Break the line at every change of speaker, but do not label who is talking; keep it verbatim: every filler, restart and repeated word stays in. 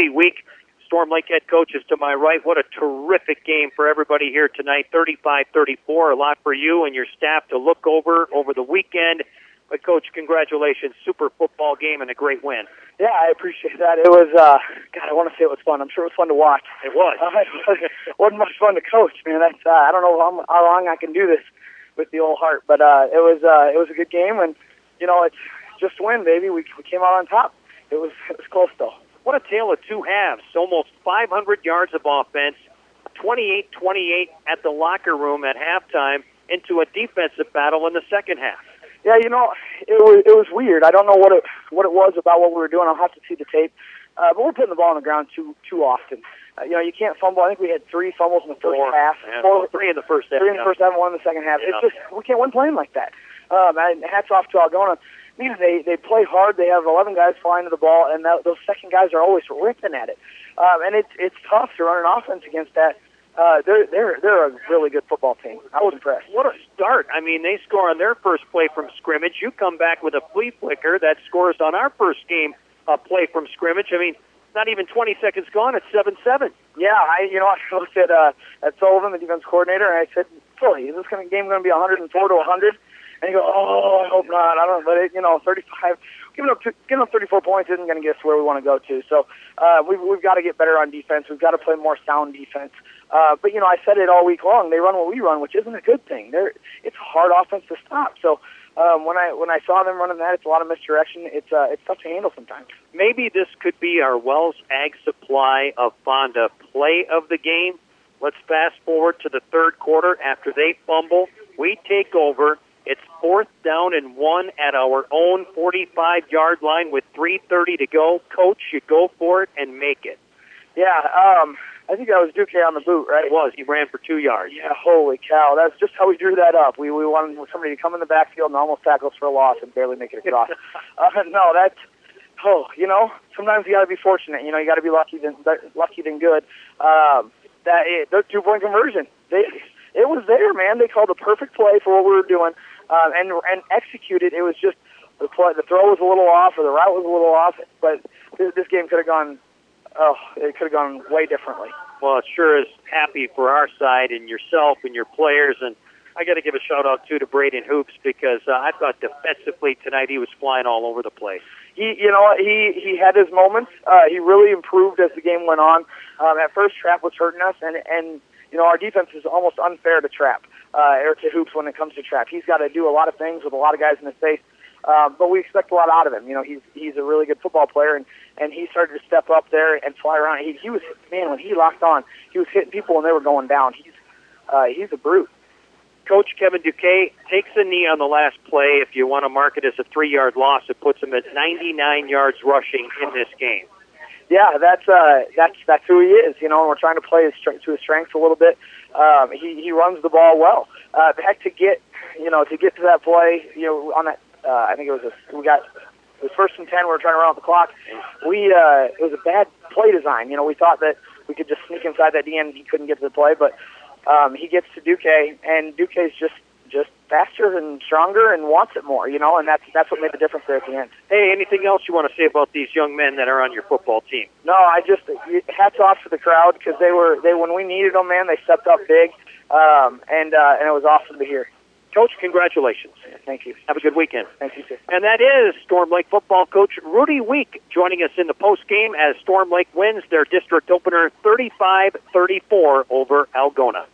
Rudy Week, Storm Lake head coach, is to my right. What a terrific game for everybody here tonight, thirty-five thirty-four. A lot for you and your staff to look over over the weekend. But, Coach, congratulations. Super football game and a great win.
Yeah, I appreciate that. It was, uh, God, I want to say it was fun. I'm sure it was fun to watch.
It was.
Uh, it wasn't much fun to coach, man. That's, uh, I don't know how, how long I can do this with the old heart. But uh, it was uh, it was a good game, and, you know, it's just win, baby. We, we came out on top. It was it was close, though.
What a tale of two halves. Almost five hundred yards of offense, twenty-eight twenty-eight at the locker room at halftime, into a defensive battle in the second half.
Yeah, you know, it was it was weird. I don't know what it what it was about what we were doing. I'll have to see the tape. Uh, but we're putting the ball on the ground too too often. Uh, you know, you can't fumble. I think we had three fumbles in the first
Four.
half.
Yeah,
Four,
three in the first half.
Three in the
yeah.
first half, and one in the second half.
Yeah.
It's just we can't win playing like that. Um, and hats off to Algona. I mean, they they play hard. They have eleven guys flying to the ball, and that, those second guys are always ripping at it. Um, and it's it's tough to run an offense against that. Uh, they're they're they're a really good football team. I was impressed.
What a start! I mean, they score on their first play from scrimmage. You come back with a flea flicker that scores on our first game uh, play from scrimmage. I mean, not even twenty seconds gone. It's seven seven.
Yeah, I you know I looked at uh, at Sullivan, the defense coordinator, and I said, "Philly, is this kind of game going to be one hundred four to one hundred?" And he goes, "Oh, I hope not. I don't know, but it, you know, thirty-five, giving up giving up thirty-four points isn't going to get us where we want to go to. So uh, we've we've got to get better on defense. We've got to play more sound defense. Uh, but you know, I said it all week long. They run what we run, which isn't a good thing. They're it's a hard offense to stop. So um, when I when I saw them running that, it's a lot of misdirection. It's uh, it's tough to handle sometimes.
Maybe this could be our Wells Ag Supply of Fonda play of the game. Let's fast forward to the third quarter. After they fumble, we take over. It's fourth down and one at our own forty-five-yard line with three thirty to go. Coach, you go for it and make it.
Yeah, um, I think that was Duque on the boot, right?
It was. He ran for two yards.
Yeah, holy cow. That's just how we drew that up. We we wanted somebody to come in the backfield and almost tackle us for a loss and barely make it across. uh, no, that's, oh, you know, sometimes you got to be fortunate. You know, you got to be lucky than lucky than good. Um, that it, the two-point conversion, they it was there, man. They called a perfect play for what we were doing. Um, and and executed. It was just the play, the throw was a little off, or the route was a little off. But this, this game could have gone. Oh, it could have gone way differently.
Well, it sure is happy for our side and yourself and your players. And I got to give a shout out too to Braden Hoops because uh, I thought defensively tonight he was flying all over the place.
He, you know, he he had his moments. Uh, he really improved as the game went on. Um, at first, Trap was hurting us, and and you know our defense is almost unfair to Trap. Uh, or to Hoops when it comes to Trap. He's got to do a lot of things with a lot of guys in his face, um, but we expect a lot out of him. You know, he's he's a really good football player, and, and he started to step up there and fly around. He he was man when he locked on, he was hitting people when they were going down. He's uh, he's a brute.
Coach Kevin Duque takes a knee on the last play. If you want to mark it as a three-yard loss, it puts him at ninety-nine yards rushing in this game.
Yeah, that's uh, that's that's who he is. You know, and we're trying to play his strength, to his strengths a little bit. Um, he he runs the ball well. Uh, heck, to get you know to get to that play, you know, on that uh, I think it was a, we got it was first and ten. We were trying to run out the clock. We uh, it was a bad play design. You know, we thought that we could just sneak inside that D N. He couldn't get to the play, but um, he gets to Duque, and Duque's just. just faster and stronger and wants it more, you know, and that's that's what made the difference there at the end.
Hey, anything else you want to say about these young men that are on your football team?
No, I just hats off to the crowd because they were they when we needed them, man, they stepped up big, um, and uh, and it was awesome to hear.
Coach, congratulations.
Yeah, thank you.
Have a good weekend.
Thank you, too.
And that is Storm Lake football coach Rudy Week joining us in the postgame as Storm Lake wins their district opener thirty-five thirty-four over Algona.